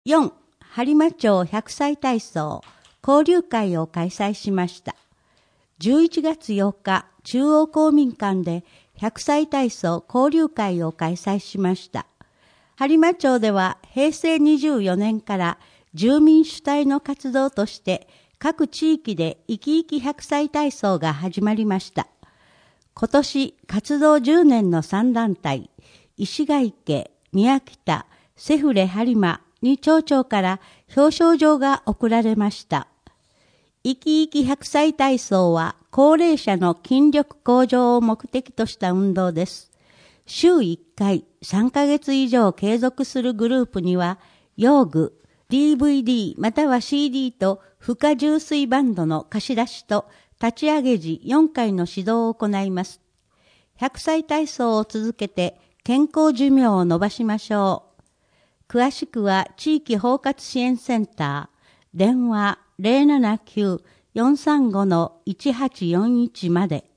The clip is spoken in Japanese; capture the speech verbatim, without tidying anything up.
よん. 播磨町ひゃくさい体操交流会を開催しました。じゅういちがつようか、中央公民館でひゃくさい体操交流会を開催しました。播磨町ではへいせいにじゅうよねんから住民主体の活動として各地域でいきいきひゃくさい体操が始まりました。今年活動じゅうねんのさんだんたい、石ヶ池、宮北、セフレ播磨に町長から表彰状が贈られました。いきいきひゃくさい体操は高齢者の筋力向上を目的とした運動です。週いっかいさんかげつ以上継続するグループには、用具、ディーブイディー または シーディー と負荷重垂バンドの貸し出しと立ち上げ時よんかいの指導を行います。ひゃくさい体操を続けて健康寿命を伸ばしましょう。詳しくは地域包括支援センター、電話 ゼロななきゅう よんさんご いちはちよんいち まで。